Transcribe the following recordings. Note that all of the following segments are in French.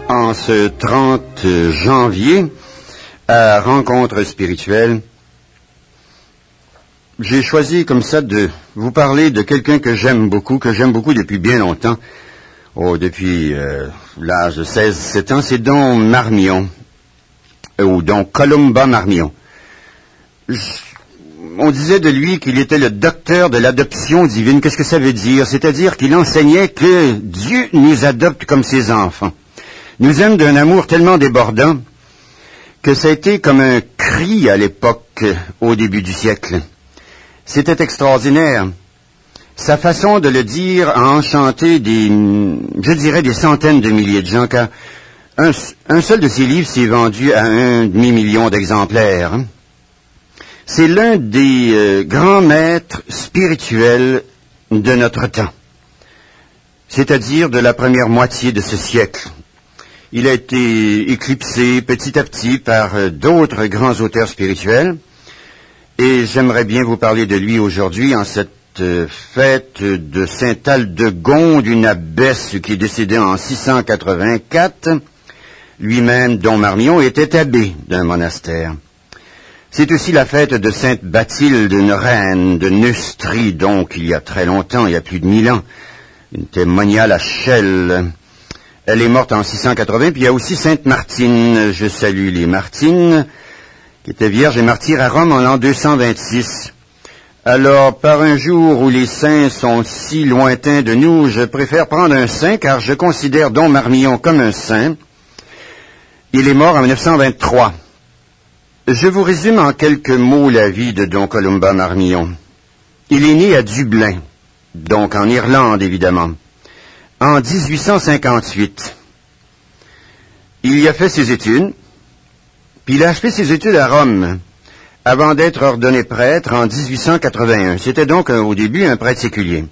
En ce 30 janvier, à Rencontre spirituelle, j'ai choisi comme ça de vous parler de quelqu'un que j'aime beaucoup depuis bien longtemps. Depuis l'âge de 16-17 ans, c'est Don Marmion, ou Don Columba Marmion. On disait de lui qu'il était le docteur de l'adoption divine. Qu'est-ce que ça veut dire? C'est-à-dire qu'il enseignait que Dieu nous adopte comme ses enfants. Nous aime d'un amour tellement débordant que ça a été comme un cri à l'époque, au début du siècle. C'était extraordinaire. Sa façon de le dire a enchanté des centaines de milliers de gens, car un seul de ses livres s'est vendu à 1 demi-million d'exemplaires. C'est l'un des grands maîtres spirituels de notre temps, c'est-à-dire de la première moitié de ce siècle. Il a été éclipsé petit à petit par d'autres grands auteurs spirituels, et j'aimerais bien vous parler de lui aujourd'hui en cette fête de Sainte-Aldegonde, une abbesse qui est décédée en 684. Lui-même, Don Marmion, était abbé d'un monastère. C'est aussi la fête de Sainte Bathilde, une reine de Neustrie, donc il y a très longtemps, il y a plus de 1000 ans, une témoniale à Chelles. Elle est morte en 680, puis il y a aussi Sainte Martine, je salue les Martines, qui était vierge et martyre à Rome en l'an 226. Alors, par un jour où les saints sont si lointains de nous, je préfère prendre un saint, car je considère Don Marmion comme un saint. Il est mort en 1923. Je vous résume en quelques mots la vie de Don Columba Marmion. Il est né à Dublin, donc en Irlande évidemment, en 1858. Il y a fait ses études, puis il a achevé ses études à Rome, avant d'être ordonné prêtre en 1881. C'était donc au début un prêtre séculier.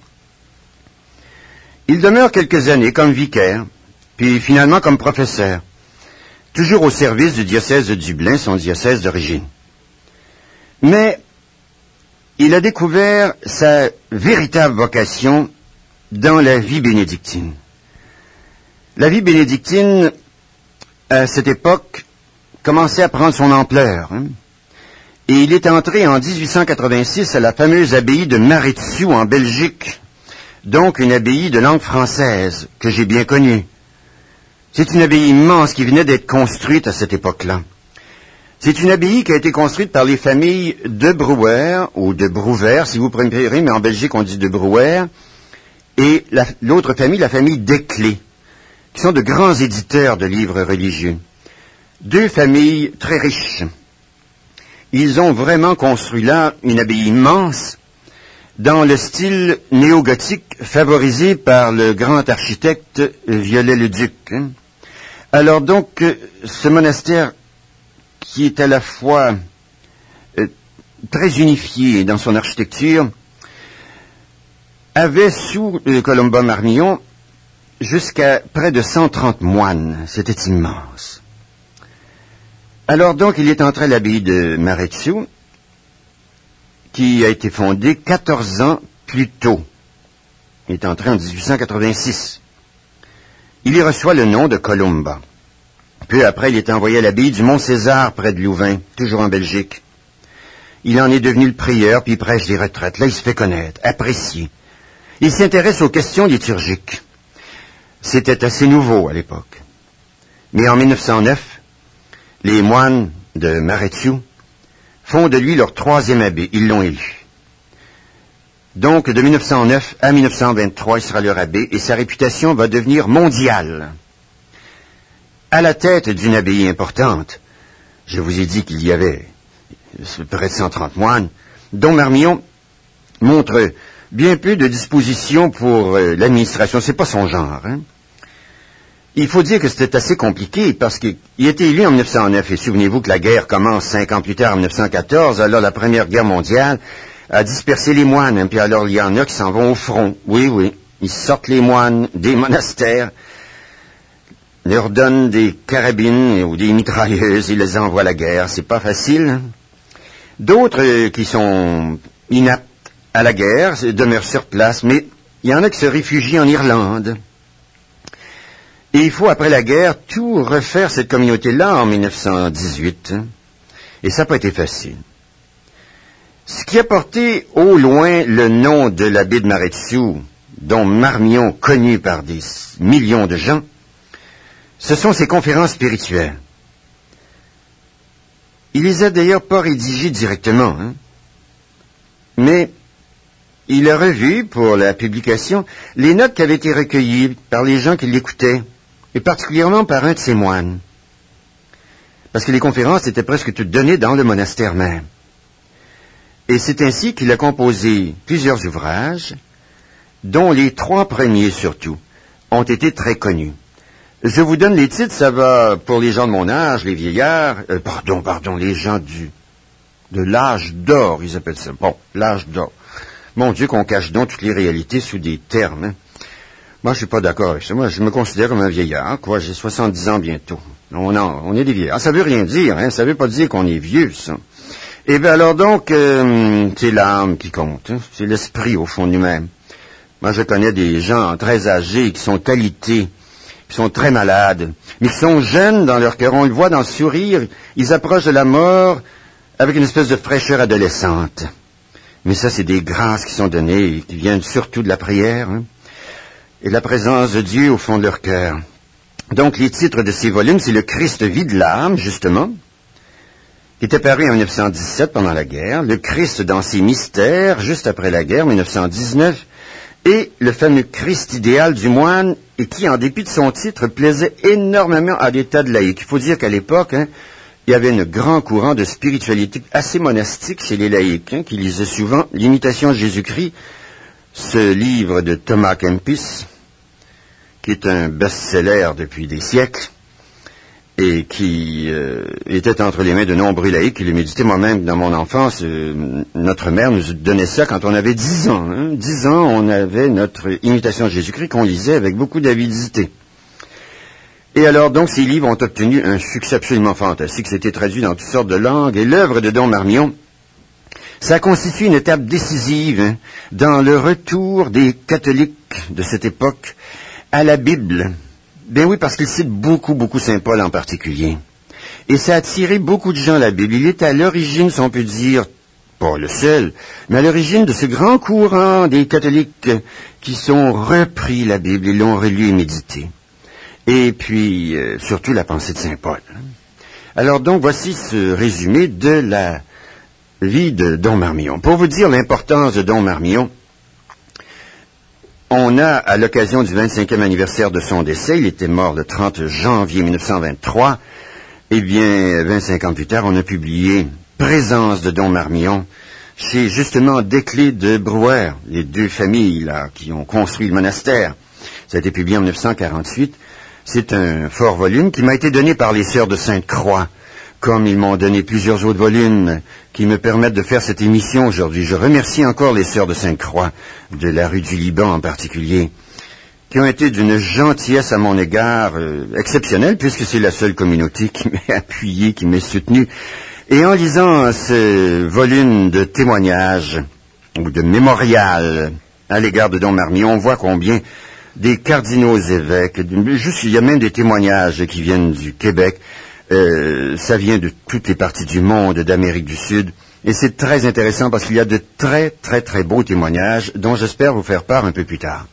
Il demeure quelques années comme vicaire, puis finalement comme professeur, toujours au service du diocèse de Dublin, son diocèse d'origine. Mais il a découvert sa véritable vocation dans la vie bénédictine. La vie bénédictine, à cette époque, commençait à prendre son ampleur. Et il est entré en 1886 à la fameuse abbaye de Maredsous en Belgique, donc une abbaye de langue française que j'ai bien connue. C'est une abbaye immense qui venait d'être construite à cette époque-là. C'est une abbaye qui a été construite par les familles de Brouwer, ou de Brouwer, si vous préférez, mais en Belgique on dit de Brouwer, et l'autre famille, la famille Desclés, qui sont de grands éditeurs de livres religieux. Deux familles très riches. Ils ont vraiment construit là une abbaye immense, dans le style néo-gothique favorisé par le grand architecte Viollet-le-Duc. Alors donc, ce monastère qui est à la fois très unifié dans son architecture, avait sous Columba Marmion jusqu'à près de 130 moines. C'était immense. Alors donc, il est entré à l'abbaye de Maredsous, qui a été fondée 14 ans plus tôt. Il est entré en 1886. Il y reçoit le nom de Columba. Puis après, il est envoyé à l'abbaye du Mont-César, près de Louvain, toujours en Belgique. Il en est devenu le prieur, puis il prêche des retraites. Là, il se fait connaître, apprécié. Il s'intéresse aux questions liturgiques. C'était assez nouveau à l'époque. Mais en 1909, les moines de Maredsous font de lui leur 3e abbé. Ils l'ont élu. Donc, de 1909 à 1923, il sera leur abbé, et sa réputation va devenir mondiale. À la tête d'une abbaye importante, je vous ai dit qu'il y avait près de 130 moines, Don Marmion montre bien peu de disposition pour l'administration. C'est pas son genre. Il faut dire que c'était assez compliqué parce qu'il était élu en 1909 et souvenez-vous que la guerre commence 5 ans plus tard en 1914. Alors la Première Guerre mondiale a dispersé les moines. Puis alors il y en a qui s'en vont au front. Oui, ils sortent les moines des monastères, leur donnent des carabines ou des mitrailleuses, ils les envoient à la guerre. C'est pas facile. D'autres qui sont inaptes à la guerre demeurent sur place, mais il y en a qui se réfugient en Irlande. Et il faut, après la guerre, tout refaire cette communauté-là en 1918. Et ça n'a pas été facile. Ce qui a porté au loin le nom de l'abbé de Maretsou, dont Marmion, connu par des millions de gens, ce sont ses conférences spirituelles. Il les a d'ailleurs pas rédigées directement, mais il a revu pour la publication les notes qui avaient été recueillies par les gens qui l'écoutaient, et particulièrement par un de ses moines. Parce que les conférences étaient presque toutes données dans le monastère même. Et c'est ainsi qu'il a composé plusieurs ouvrages, dont les 3 premiers surtout ont été très connus. Je vous donne les titres, ça va pour les gens de mon âge, les vieillards, les gens de l'âge d'or, ils appellent ça. Bon, l'âge d'or. Mon Dieu, qu'on cache donc toutes les réalités sous des termes. Moi, je suis pas d'accord avec ça. Moi, je me considère comme un vieillard, quoi. J'ai 70 ans bientôt. On est des vieillards. Ça veut rien dire, Ça veut pas dire qu'on est vieux, ça. Eh bien, alors donc, c'est l'âme qui compte, C'est l'esprit, au fond, de nous-mêmes. Moi, je connais des gens très âgés qui sont qualités, qui sont très malades, mais qui sont jeunes dans leur cœur. On le voit dans le sourire. Ils approchent de la mort avec une espèce de fraîcheur adolescente. Mais ça, c'est des grâces qui sont données et qui viennent surtout de la prière, et de la présence de Dieu au fond de leur cœur. Donc, les titres de ces volumes, c'est Le Christ vit de l'âme, justement, qui était paru en 1917 pendant la guerre, Le Christ dans ses mystères, juste après la guerre, 1919, et le fameux Christ idéal du moine, et qui, en dépit de son titre, plaisait énormément à des tas de laïcs. Il faut dire qu'à l'époque, il y avait un grand courant de spiritualité assez monastique chez les laïcs, qui lisaient souvent l'Imitation de Jésus-Christ, ce livre de Thomas Kempis, qui est un best-seller depuis des siècles, et qui était entre les mains de nombreux laïcs qui le méditaient. Moi-même, dans mon enfance, notre mère nous donnait ça quand on avait 10 ans. 10 ans, on avait notre Imitation de Jésus-Christ qu'on lisait avec beaucoup d'avidité. Et alors, donc, ces livres ont obtenu un succès absolument fantastique. C'était traduit dans toutes sortes de langues. Et l'œuvre de Don Marmion, ça constitue une étape décisive dans le retour des catholiques de cette époque à la Bible. Ben oui, parce qu'il cite beaucoup Saint Paul en particulier. Et ça a attiré beaucoup de gens à la Bible. Il est à l'origine, si on peut dire, pas le seul, mais à l'origine de ce grand courant des catholiques qui sont repris la Bible, ils l'ont relu et médité. Et puis, surtout la pensée de Saint Paul. Alors donc, voici ce résumé de la vie de Don Marmion. Pour vous dire l'importance de Don Marmion, on a, à l'occasion du 25e anniversaire de son décès, il était mort le 30 janvier 1923, eh bien, 25 ans plus tard, on a publié Présence de Don Marmion chez, justement, Desclés de Brouwer, les 2 familles, là, qui ont construit le monastère. Ça a été publié en 1948. C'est un fort volume qui m'a été donné par les Sœurs de Sainte-Croix, comme ils m'ont donné plusieurs autres volumes qui me permettent de faire cette émission aujourd'hui. Je remercie encore les Sœurs de Sainte-Croix, de la rue du Liban en particulier, qui ont été d'une gentillesse à mon égard exceptionnelle, puisque c'est la seule communauté qui m'a appuyé, qui m'a soutenu. Et en lisant ce volume de témoignages, ou de mémorial à l'égard de Don Marmion, on voit combien des cardinaux évêques, il y a même des témoignages qui viennent du Québec, ça vient de toutes les parties du monde, d'Amérique du Sud, et c'est très intéressant parce qu'il y a de très beaux témoignages dont j'espère vous faire part un peu plus tard.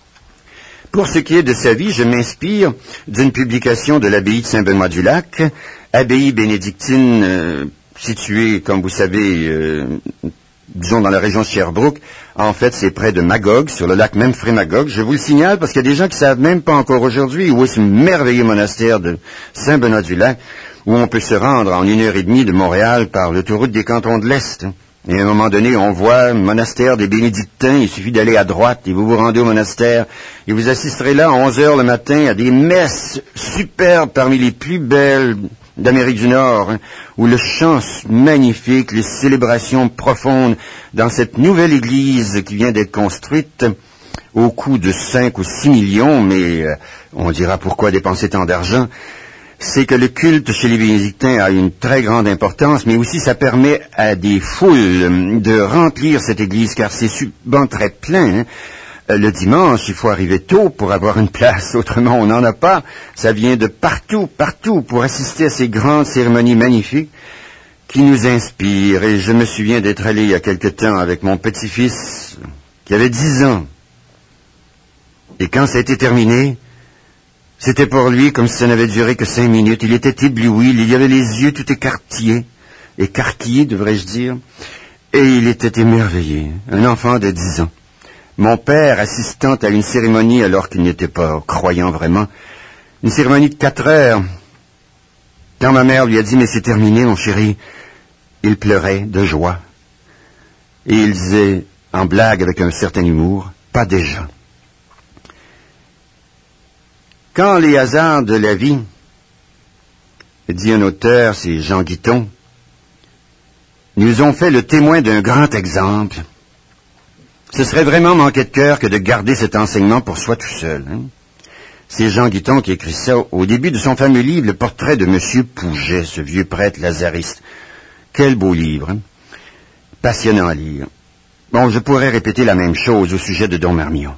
Pour ce qui est de sa vie, je m'inspire d'une publication de l'abbaye de Saint-Benoît-du-Lac, abbaye bénédictine située, comme vous savez, disons dans la région de Sherbrooke. En fait, c'est près de Magog, sur le lac Memphremagog. Je vous le signale parce qu'il y a des gens qui ne savent même pas encore aujourd'hui où est ce merveilleux monastère de Saint-Benoît-du-Lac, où on peut se rendre en 1h30 de Montréal par l'autoroute des cantons de l'Est. Et à un moment donné, on voit le monastère des Bénédictins, il suffit d'aller à droite et vous vous rendez au monastère. Et vous assisterez là à 11h le matin à des messes superbes parmi les plus belles d'Amérique du Nord, où le chant magnifique, les célébrations profondes dans cette nouvelle église qui vient d'être construite au coût de 5 ou 6 millions, mais on dira pourquoi dépenser tant d'argent. C'est que le culte chez les bénédictins a une très grande importance, mais aussi ça permet à des foules de remplir cette église, car c'est souvent très plein. Le dimanche, il faut arriver tôt pour avoir une place, autrement on n'en a pas. Ça vient de partout, partout, pour assister à ces grandes cérémonies magnifiques qui nous inspirent. Et je me souviens d'être allé il y a quelque temps avec mon petit-fils qui avait 10 ans. Et quand ça a été terminé, c'était pour lui comme si ça n'avait duré que 5 minutes. Il était ébloui, il y avait les yeux tout écarquillés, devrais-je dire, et il était émerveillé, un enfant de 10 ans. Mon père, assistant à une cérémonie alors qu'il n'était pas croyant vraiment, une cérémonie de 4 heures, quand ma mère lui a dit « Mais c'est terminé, mon chéri », il pleurait de joie. Et il disait, en blague avec un certain humour, « Pas déjà ». Quand les hasards de la vie, dit un auteur, c'est Jean Guiton, nous ont fait le témoin d'un grand exemple, ce serait vraiment manquer de cœur que de garder cet enseignement pour soi tout seul. C'est Jean Guiton qui écrit ça au début de son fameux livre, Le portrait de M. Pouget, ce vieux prêtre lazariste. Quel beau livre, passionnant à lire. Bon, je pourrais répéter la même chose au sujet de Don Marmion.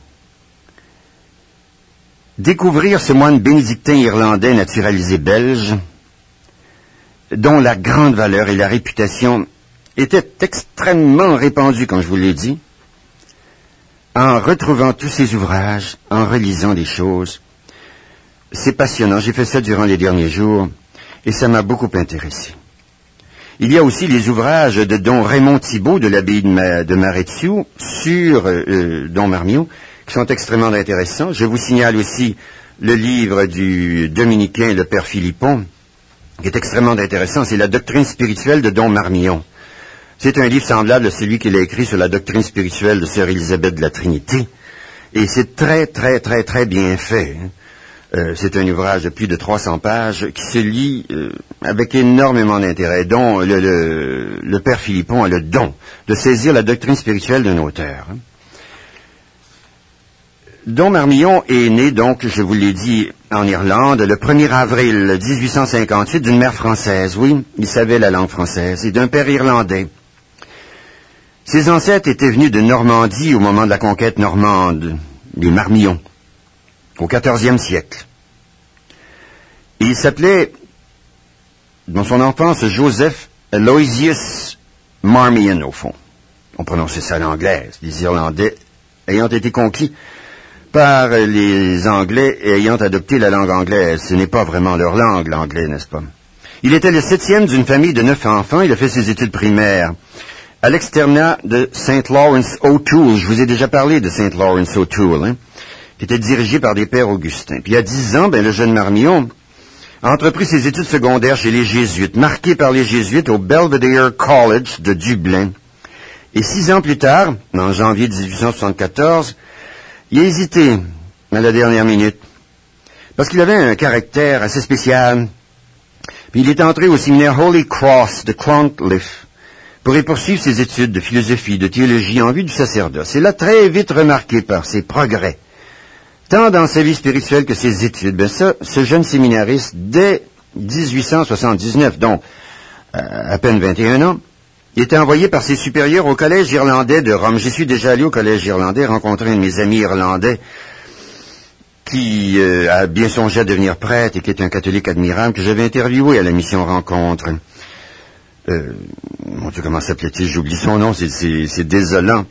Découvrir ce moine bénédictin irlandais naturalisé belge, dont la grande valeur et la réputation étaient extrêmement répandues, comme je vous l'ai dit, en retrouvant tous ses ouvrages, en relisant des choses. C'est passionnant, j'ai fait ça durant les derniers jours, et ça m'a beaucoup intéressé. Il y a aussi les ouvrages de Don Raymond Thibault de l'abbaye de Maretsiou sur Don Marmion, qui sont extrêmement intéressants. Je vous signale aussi le livre du dominicain, le père Philippon, qui est extrêmement intéressant. C'est la doctrine spirituelle de Don Marmion. C'est un livre semblable à celui qu'il a écrit sur la doctrine spirituelle de Sœur Élisabeth de la Trinité. Et c'est très, très, très, très bien fait. C'est un ouvrage de plus de 300 pages qui se lit avec énormément d'intérêt, dont le père Philippon a le don de saisir la doctrine spirituelle d'un auteur. Don Marmion est né, donc, je vous l'ai dit, en Irlande, le 1er avril 1858, d'une mère française. Oui, il savait la langue française, et d'un père irlandais. Ses ancêtres étaient venus de Normandie au moment de la conquête normande, les Marmions, au XIVe siècle. Et il s'appelait, dans son enfance, Joseph Aloysius Marmion, au fond. On prononçait ça à l'anglaise, les Irlandais ayant été conquis par les Anglais et ayant adopté la langue anglaise. Ce n'est pas vraiment leur langue, l'anglais, n'est-ce pas? Il était le 7e d'une famille de 9 enfants. Il a fait ses études primaires à l'externat de St. Lawrence O'Toole. Je vous ai déjà parlé de St. Lawrence O'Toole, qui était dirigé par des pères augustins. Puis à 10 ans, le jeune Marmion a entrepris ses études secondaires chez les Jésuites, marqué par les Jésuites au Belvedere College de Dublin. Et 6 ans plus tard, en janvier 1874, il a hésité à la dernière minute, parce qu'il avait un caractère assez spécial. Puis il est entré au séminaire Holy Cross de Clontarf pour y poursuivre ses études de philosophie, de théologie en vue du sacerdoce. Et là, très vite remarqué par ses progrès, tant dans sa vie spirituelle que ses études. Ce jeune séminariste, dès 1879, donc à peine 21 ans, il était envoyé par ses supérieurs au collège irlandais de Rome. J'y suis déjà allé au collège irlandais, rencontrer un de mes amis irlandais qui a bien songé à devenir prêtre et qui est un catholique admirable, que j'avais interviewé à la mission Rencontre. Mon Dieu, comment s'appelait-il? J'oublie son nom, c'est désolant.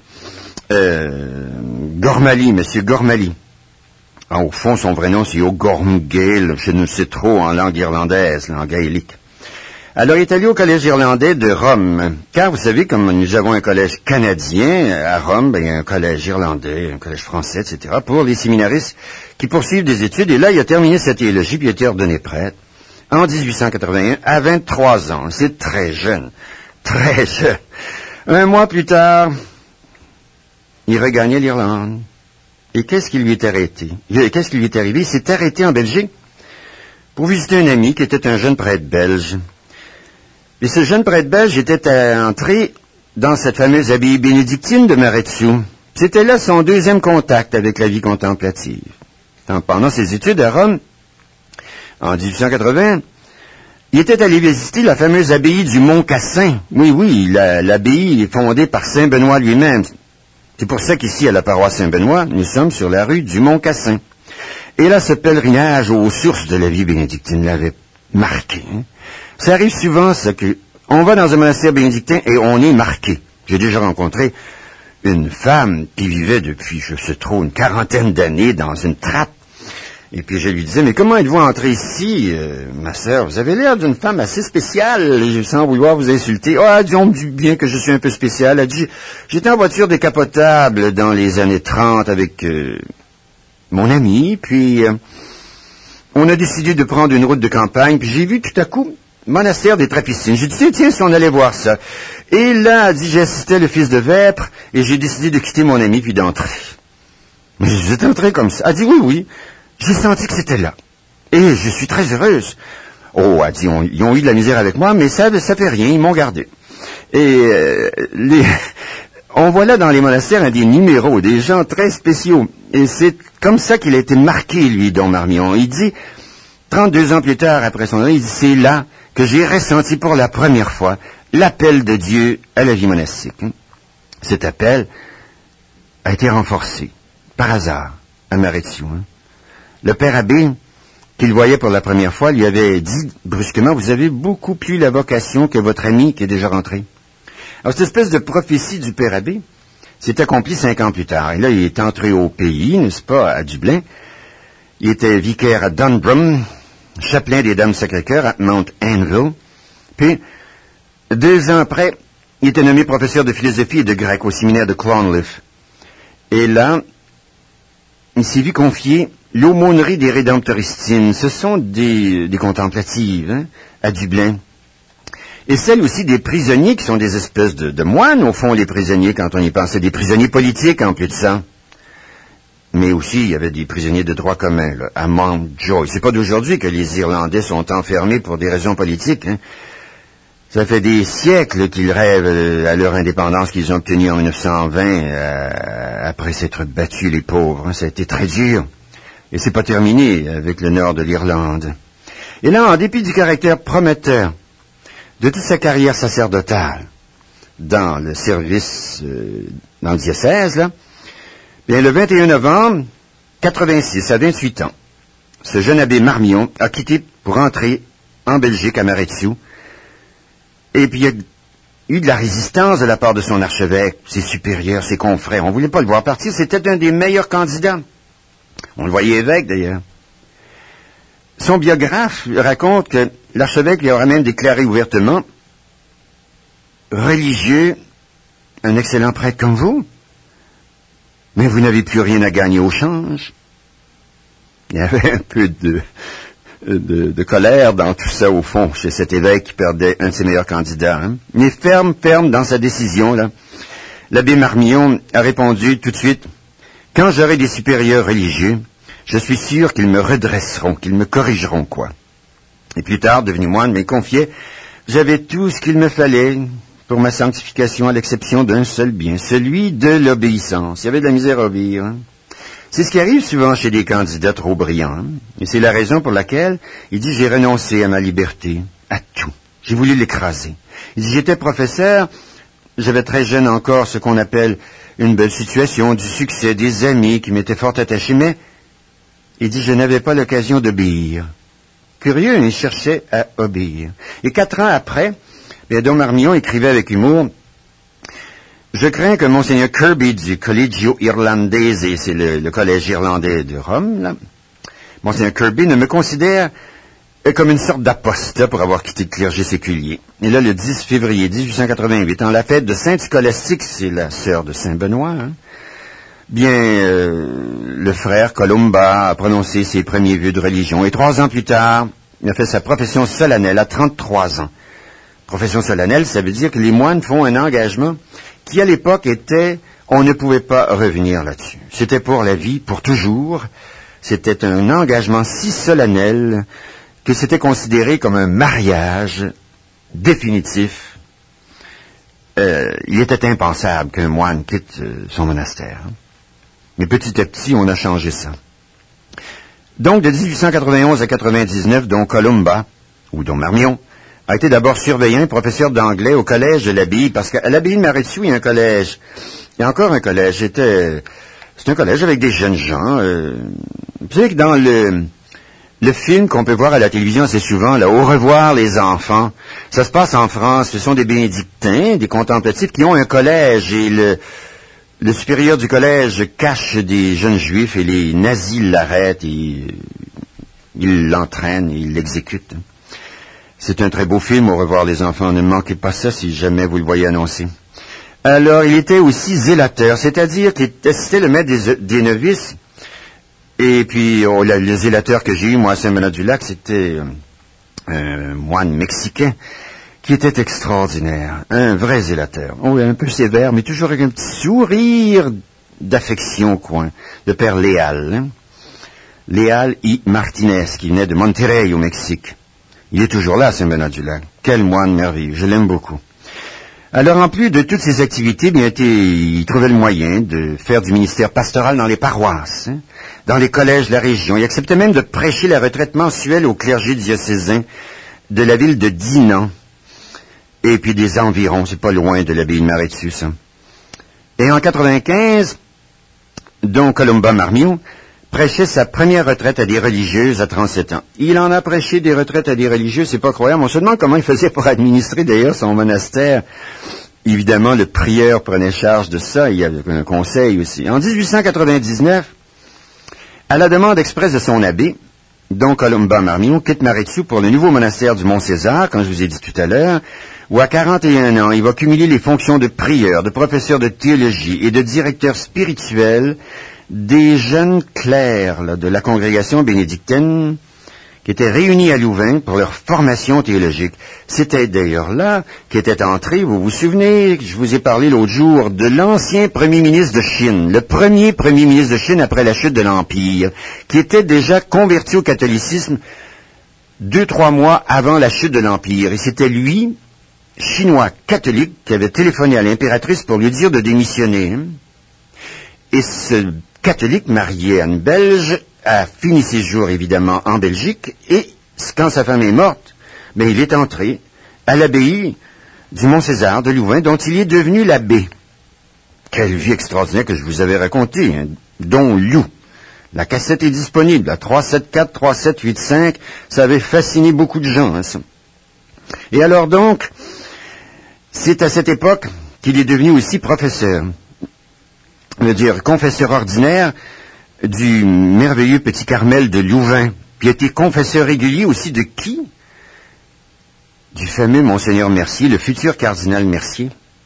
Gormally, monsieur Gormally. Au fond, son vrai nom, c'est O'Gormgail, je ne sais trop en langue irlandaise, en gaélique. Alors, il est allé au collège irlandais de Rome, car vous savez, comme nous avons un collège canadien à Rome, il y a un collège irlandais, un collège français, etc., pour les séminaristes qui poursuivent des études. Et là, il a terminé sa théologie, puis il a été ordonné prêtre en 1881, à 23 ans. C'est très jeune, très jeune. Un mois plus tard, il regagnait l'Irlande. Et qu'est-ce qui lui est arrêté? Qu'est-ce qui lui est arrivé? Il s'est arrêté en Belgique pour visiter un ami qui était un jeune prêtre belge. Et ce jeune prêtre belge était entré dans cette fameuse abbaye bénédictine de Maretsiou. C'était là son deuxième contact avec la vie contemplative. Pendant ses études à Rome, en 1880, il était allé visiter la fameuse abbaye du Mont Cassin. Oui, l'abbaye est fondée par Saint Benoît lui-même. C'est pour ça qu'ici, à la paroisse Saint-Benoît, nous sommes sur la rue du Mont-Cassin. Et là, ce pèlerinage aux sources de la vie bénédictine l'avait marqué. Hein? Ça arrive souvent, ça, que on va dans un monastère bénédictin et on est marqué. J'ai déjà rencontré une femme qui vivait depuis, je sais trop, une 40aine d'années dans une trappe. Et puis je lui disais, mais comment êtes-vous entrée ici, ma sœur? Vous avez l'air d'une femme assez spéciale, et sans vouloir vous insulter. Ah, disons bien que je suis un peu spéciale. Elle a dit, j'étais en voiture décapotable dans les années 30 avec mon ami, puis on a décidé de prendre une route de campagne, puis j'ai vu tout à coup monastère des Trappistines. J'ai dit, tiens, si on allait voir ça. Et là, elle dit, j'assistais le fils de Vêpres, et j'ai décidé de quitter mon ami, puis d'entrer. Mais j'étais entré comme ça. Elle dit, oui. J'ai senti que c'était là. Et je suis très heureuse. Oh, elle dit, ils ont eu de la misère avec moi, mais ça fait rien, ils m'ont gardé. Et on voit là dans les monastères des numéros, des gens très spéciaux. Et c'est comme ça qu'il a été marqué, lui, Don Marmion. Il dit, 32 ans plus tard, après son année, il dit, c'est là que j'ai ressenti pour la première fois l'appel de Dieu à la vie monastique. Cet appel a été renforcé, par hasard, à Maretsiou. Le père abbé, qu'il voyait pour la première fois, lui avait dit brusquement, vous avez beaucoup plus la vocation que votre ami qui est déjà rentré. Alors, cette espèce de prophétie du père abbé s'est accomplie 5 ans plus tard. Et là, il est entré au pays, n'est-ce pas, à Dublin. Il était vicaire à Dundrum, chapelain des Dames Sacré-Cœur à Mount Anville. Puis, 2 ans après, il était nommé professeur de philosophie et de grec au séminaire de Clonliffe. Et là, il s'est vu confier l'aumônerie des Rédemptoristines. Ce sont des contemplatives, hein, à Dublin. Et celle aussi des prisonniers, qui sont des espèces de moines, au fond, les prisonniers, quand on y pense. C'est des prisonniers politiques, en plus de ça. Mais aussi, il y avait des prisonniers de droit commun, là, à Mountjoy. C'est pas d'aujourd'hui que les Irlandais sont enfermés pour des raisons politiques, hein. Ça fait des siècles qu'ils rêvent à leur indépendance qu'ils ont obtenue en 1920, après s'être battus, les pauvres, hein. Ça a été très dur. Et c'est pas terminé avec le nord de l'Irlande. Et là, en dépit du caractère prometteur de toute sa carrière sacerdotale dans le service, dans le diocèse, là, bien, le 21 novembre 86, à 28 ans, ce jeune abbé Marmion a quitté pour entrer en Belgique, à Maretsiou. Et puis, il y a eu de la résistance de la part de son archevêque, ses supérieurs, ses confrères. On voulait pas le voir partir. C'était un des meilleurs candidats. On le voyait évêque, d'ailleurs. Son biographe raconte que l'archevêque lui aurait même déclaré ouvertement, religieux, un excellent prêtre comme vous, mais vous n'avez plus rien à gagner au change. Il y avait un peu de colère dans tout ça, au fond, chez cet évêque qui perdait un de ses meilleurs candidats. Hein. Mais ferme dans sa décision, là. L'abbé Marmion a répondu tout de suite, « Quand j'aurai des supérieurs religieux, je suis sûr qu'ils me redresseront, qu'ils me corrigeront, quoi. » Et plus tard, devenu moine, me confiait, « J'avais tout ce qu'il me fallait pour ma sanctification, à l'exception d'un seul bien, celui de l'obéissance. » Il y avait de la misère à obéir, hein. C'est ce qui arrive souvent chez des candidats trop brillants. Hein? Et c'est la raison pour laquelle il dit, j'ai renoncé à ma liberté, à tout. J'ai voulu l'écraser. Il dit, j'étais professeur, j'avais très jeune encore ce qu'on appelle une belle situation, du succès, des amis qui m'étaient fort attachés, mais il dit, je n'avais pas l'occasion d'obéir. Curieux, il cherchait à obéir. Et 4 ans après, Don Marmion écrivait avec humour, je crains que Monseigneur Kirby du Collegio Irlandese, c'est le collège irlandais de Rome, là, Monseigneur Kirby ne me considère comme une sorte d'apostat pour avoir quitté le clergé séculier. Et là, le 10 février 1888, en la fête de Sainte Scolastique, c'est la sœur de Saint-Benoît, hein, bien, le frère Columba a prononcé ses premiers vœux de religion. Et 3 ans plus tard, il a fait sa profession solennelle à 33 ans. Profession solennelle, ça veut dire que les moines font un engagement qui à l'époque était, on ne pouvait pas revenir là-dessus. C'était pour la vie, pour toujours. C'était un engagement si solennel que c'était considéré comme un mariage définitif. Il était impensable qu'un moine quitte son monastère. Mais petit à petit, on a changé ça. Donc, de 1891 à 99, Don Columba, ou Don Marmion, a été d'abord surveillant et professeur d'anglais au collège de l'abbaye, parce qu'à l'abbaye de Maretsiou, il y a un collège. y a encore un collège. C'est un collège avec des jeunes gens. Vous savez que dans le film qu'on peut voir à la télévision assez souvent, là, Au revoir les enfants, ça se passe en France. Ce sont des bénédictins, des contemplatifs qui ont un collège et le supérieur du collège cache des jeunes juifs et les nazis l'arrêtent et ils l'entraînent et ils l'exécutent. C'est un très beau film, Au revoir les enfants. Ne manquez pas ça si jamais vous le voyez annoncé. Alors, il était aussi zélateur, c'est-à-dire qu'il assistait le maître des novices. Et puis, le zélateur que j'ai eu, moi, à Saint-Bernard-du-Lac, c'était un moine mexicain qui était extraordinaire. Un vrai zélateur. Oh, un peu sévère, mais toujours avec un petit sourire d'affection au coin. Le père Léal. Hein? Léal I. Martinez, qui venait de Monterrey, au Mexique. Il est toujours là, à Saint-Bernard-du-Lac. Quel moine merveilleux. Je l'aime beaucoup. Alors, en plus de toutes ces activités, bien, il trouvait le moyen de faire du ministère pastoral dans les paroisses, hein, dans les collèges de la région. Il acceptait même de prêcher la retraite mensuelle au clergé diocésain de la ville de Dinan, et puis des environs, c'est pas loin de l'abbaye de Maredsous, ça. Et en 95, Don Columba Marmiou prêchait sa première retraite à des religieuses à 37 ans. Il en a prêché des retraites à des religieuses, c'est pas croyable. On se demande comment il faisait pour administrer d'ailleurs son monastère. Évidemment, le prieur prenait charge de ça, il y avait un conseil aussi. En 1899, à la demande expresse de son abbé, Don Columba Marmiou quitte Maredsous pour le nouveau monastère du Mont-César, comme je vous ai dit tout à l'heure, où à 41 ans, il va cumuler les fonctions de prieur, de professeur de théologie et de directeur spirituel des jeunes clercs là, de la congrégation bénédictine qui étaient réunis à Louvain pour leur formation théologique. C'était d'ailleurs là qu'était entré, vous vous souvenez, je vous ai parlé l'autre jour, de l'ancien premier ministre de Chine, le premier premier ministre de Chine après la chute de l'Empire, qui était déjà converti au catholicisme 2-3 mois avant la chute de l'Empire. Et c'était lui, chinois catholique, qui avait téléphoné à l'impératrice pour lui dire de démissionner. Et ce catholique marié à une Belge a fini ses jours évidemment en Belgique et quand sa femme est morte, ben, il est entré à l'abbaye du Mont-César de Louvain dont il est devenu l'abbé. Quelle vie extraordinaire que je vous avais racontée, hein, Don Liu. La cassette est disponible à 374-3785, ça avait fasciné beaucoup de gens. Hein, ça. Et alors donc, c'est à cette époque qu'il est devenu aussi professeur. Je veux dire, confesseur ordinaire du merveilleux Petit Carmel de Louvain, puis a été confesseur régulier aussi de qui? Du fameux Monseigneur Mercier, le futur cardinal Mercier,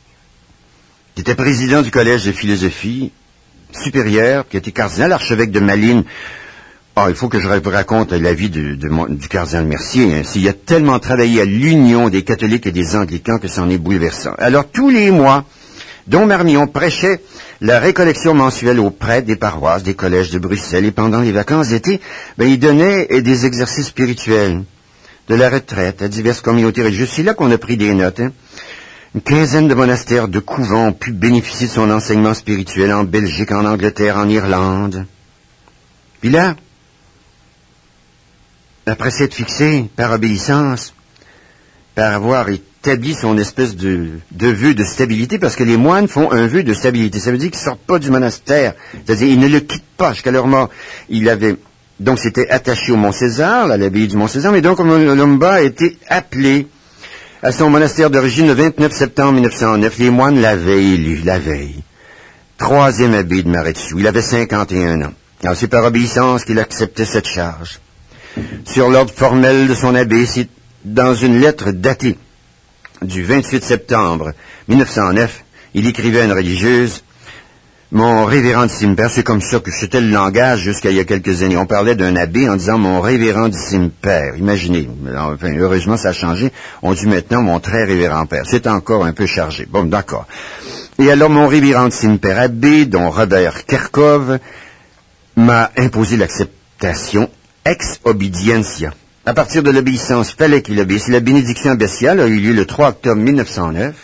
qui était président du collège de philosophie supérieure, qui a été cardinal, archevêque de Malines. Ah, il faut que je vous raconte la vie du cardinal Mercier. Hein. Il a tellement travaillé à l'union des catholiques et des anglicans que c'en est bouleversant. Alors, tous les mois, Don Marmion prêchait la récollection mensuelle aux prêtres des paroisses, des collèges de Bruxelles, et pendant les vacances d'été, ben, il donnait des exercices spirituels, de la retraite à diverses communautés religieuses. C'est là qu'on a pris des notes. Hein. Une quinzaine de monastères, de couvents ont pu bénéficier de son enseignement spirituel en Belgique, en Angleterre, en Irlande. Puis là, après s'être fixé par obéissance, par avoir établi son espèce de vœu de stabilité, parce que les moines font un vœu de stabilité. Ça veut dire qu'ils ne sortent pas du monastère. C'est-à-dire ils ne le quittent pas jusqu'à leur mort. Donc c'était attaché au Mont-César, à l'abbaye du Mont-César, mais donc Columba a été appelé à son monastère d'origine le 29 septembre 1909. Les moines l'avaient élu, la veille. 3e abbé de Maredsous. Il avait 51 ans. Alors c'est par obéissance qu'il acceptait cette charge. Sur l'ordre formel de son abbé, c'est dans une lettre datée du 28 septembre 1909, il écrivait à une religieuse, « Mon révérendissime père », c'est comme ça que c'était le langage jusqu'à il y a quelques années. On parlait d'un abbé en disant « Mon révérendissime père ». Imaginez, enfin, heureusement ça a changé, on dit maintenant « Mon très révérend père ». C'est encore un peu chargé. Bon, d'accord. Et alors, mon révérendissime père abbé, dont Robert Kerkhove, m'a imposé l'acceptation ex obedientia. À partir de l'obéissance, il fallait qu'il obéisse. La bénédiction abbatiale a eu lieu le 3 octobre 1909,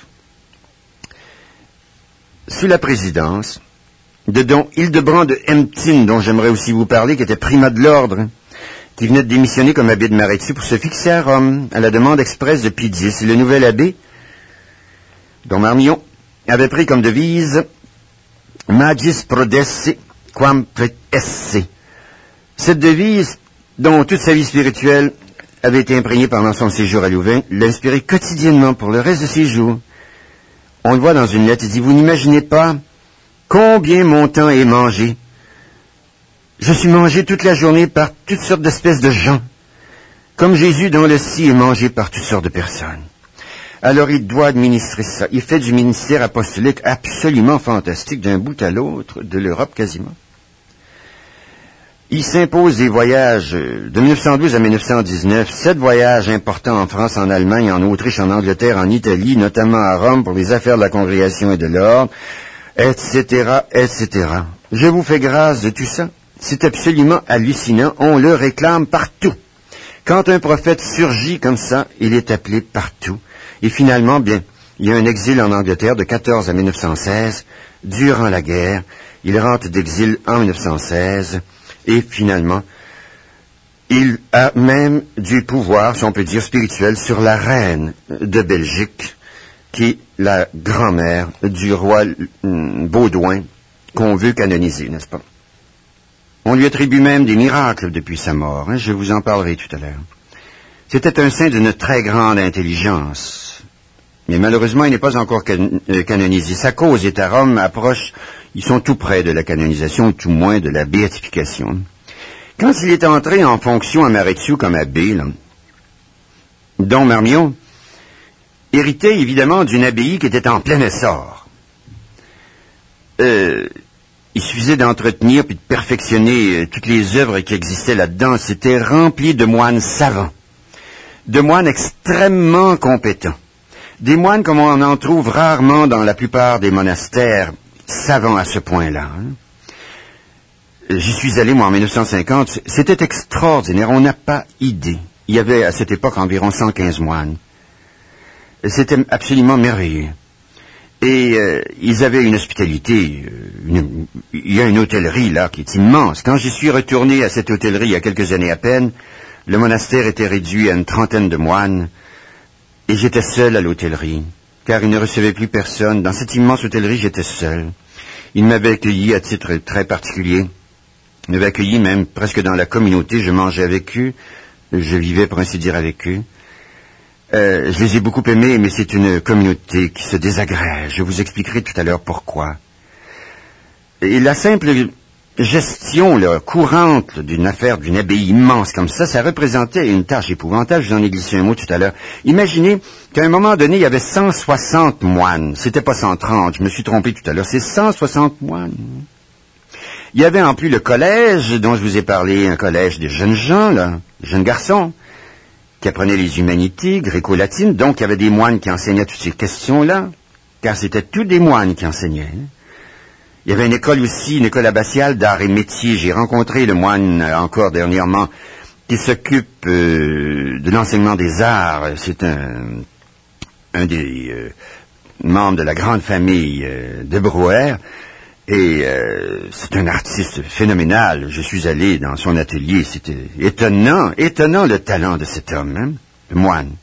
sous la présidence de Don Hildebrand de Hemptin, dont j'aimerais aussi vous parler, qui était primat de l'ordre, qui venait de démissionner comme abbé de Maredsous pour se fixer à Rome, à la demande expresse de Pie X. Le nouvel abbé, Don Marmion, avait pris comme devise Magis prodesse quam esse. Cette devise, dont toute sa vie spirituelle avait été imprégnée pendant son séjour à Louvain, l'a inspiré quotidiennement pour le reste de ses jours. On le voit dans une lettre, il dit, vous n'imaginez pas combien mon temps est mangé. Je suis mangé toute la journée par toutes sortes d'espèces de gens, comme Jésus dont le si est mangé par toutes sortes de personnes. Alors il doit administrer ça. Il fait du ministère apostolique absolument fantastique d'un bout à l'autre de l'Europe quasiment. Il s'impose des voyages de 1912 à 1919, 7 voyages importants en France, en Allemagne, en Autriche, en Angleterre, en Italie, notamment à Rome pour les affaires de la congrégation et de l'ordre, etc., etc. Je vous fais grâce de tout ça. C'est absolument hallucinant. On le réclame partout. Quand un prophète surgit comme ça, il est appelé partout. Et finalement, bien, il y a un exil en Angleterre de 14 à 1916, durant la guerre. Il rentre d'exil en 1916. Et finalement, il a même du pouvoir, si on peut dire spirituel, sur la reine de Belgique, qui est la grand-mère du roi Baudouin, qu'on veut canoniser, n'est-ce pas? On lui attribue même des miracles depuis sa mort, hein, je vous en parlerai tout à l'heure. C'était un saint d'une très grande intelligence, mais malheureusement, il n'est pas encore canonisé. Sa cause est à Rome, approche. Ils sont tout près de la canonisation, tout moins de la béatification. Quand il est entré en fonction à Maretsiu comme abbé, là, Don Marmion héritait évidemment d'une abbaye qui était en plein essor. Il suffisait d'entretenir puis de perfectionner toutes les œuvres qui existaient là-dedans. C'était rempli de moines savants, de moines extrêmement compétents, des moines comme on en trouve rarement dans la plupart des monastères savants à ce point-là. J'y suis allé, moi, en 1950. C'était extraordinaire. On n'a pas idée. Il y avait, à cette époque, environ 115 moines. C'était absolument merveilleux. Et ils avaient une hospitalité. Il y a une hôtellerie, là, qui est immense. Quand j'y suis retourné à cette hôtellerie il y a quelques années à peine, le monastère était réduit à une trentaine de moines. Et j'étais seul à l'hôtellerie, car il ne recevait plus personne. Dans cette immense hôtellerie, j'étais seul. Il m'avait accueilli à titre très particulier. Il m'avait accueilli même presque dans la communauté. Je mangeais avec eux. Je vivais, pour ainsi dire, avec eux. Je les ai beaucoup aimés, mais c'est une communauté qui se désagrège. Je vous expliquerai tout à l'heure pourquoi. Et la simple gestion là, courante d'une affaire, d'une abbaye immense comme ça représentait une tâche épouvantable. Je vous en ai glissé un mot tout à l'heure. Imaginez qu'à un moment donné, il y avait 160 moines. C'était pas 130, je me suis trompé tout à l'heure. C'est 160 moines. Il y avait en plus le collège dont je vous ai parlé, un collège de jeunes gens, là, de jeunes garçons, qui apprenaient les humanités gréco-latines. Donc, il y avait des moines qui enseignaient toutes ces questions-là, car c'était tous des moines qui enseignaient. Il y avait une école aussi, une école abbatiale d'art et métier. J'ai rencontré le moine encore dernièrement qui s'occupe de l'enseignement des arts. C'est un des membres de la grande famille de Brouwer. Et c'est un artiste phénoménal. Je suis allé dans son atelier. C'était étonnant le talent de cet homme, hein, le moine.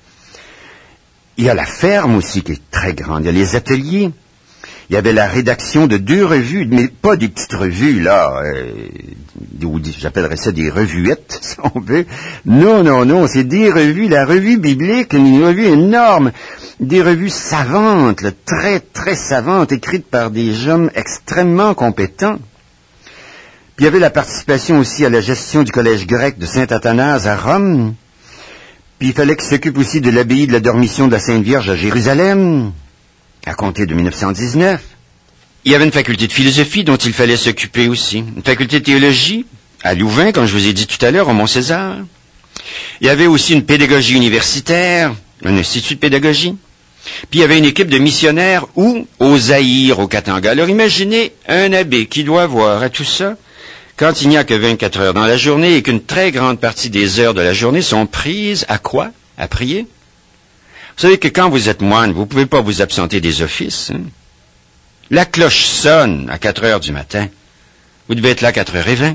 Il y a la ferme aussi qui est très grande. Il y a les ateliers. Il y avait la rédaction de 2 revues, mais pas des petites revues, là, j'appellerais ça des revuettes, si on veut. Non, c'est des revues, la revue biblique, une revue énorme, des revues savantes, là, très, très savantes, écrites par des hommes extrêmement compétents. Puis il y avait la participation aussi à la gestion du collège grec de Saint-Athanase à Rome. Puis il fallait qu'il s'occupe aussi de l'abbaye de la Dormition de la Sainte Vierge à Jérusalem, à compter de 1919. Il y avait une faculté de philosophie dont il fallait s'occuper aussi. Une faculté de théologie à Louvain, comme je vous ai dit tout à l'heure, au Mont-César. Il y avait aussi une pédagogie universitaire, un institut de pédagogie. Puis il y avait une équipe de missionnaires au Zaïre, au Katanga. Alors imaginez un abbé qui doit voir à tout ça quand il n'y a que 24 heures dans la journée et qu'une très grande partie des heures de la journée sont prises à quoi? À prier. Vous savez que quand vous êtes moine, vous ne pouvez pas vous absenter des offices. Hein? La cloche sonne à 4 heures du matin. Vous devez être là à 4h20.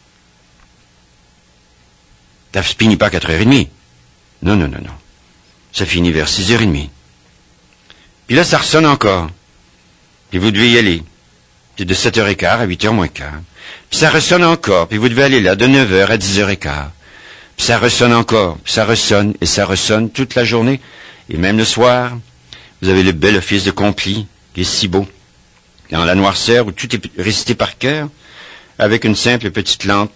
Ça finit pas à 4h30. Non. Ça finit vers 6h30. Puis là, ça ressonne encore. Puis vous devez y aller. C'est de 7h15 à 8h moins quart. Puis ça ressonne encore, puis vous devez aller là de 9h à 10h15. Puis ça ressonne encore, puis ça ressonne, et ça ressonne toute la journée. Et même le soir, vous avez le bel office de complis, qui est si beau, dans la noirceur où tout est récité par cœur, avec une simple petite lampe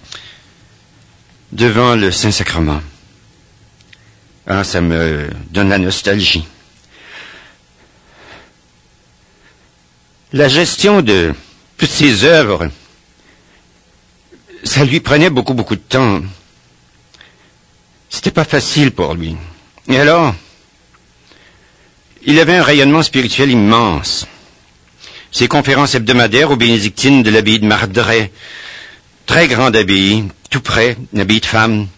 devant le Saint-Sacrement. Ah, ça me donne la nostalgie. La gestion de toutes ces œuvres, ça lui prenait beaucoup de temps. C'était pas facile pour lui. Et alors, il avait un rayonnement spirituel immense. Ses conférences hebdomadaires aux bénédictines de l'abbaye de Mardray, très grande abbaye, tout près, une abbaye de femmes.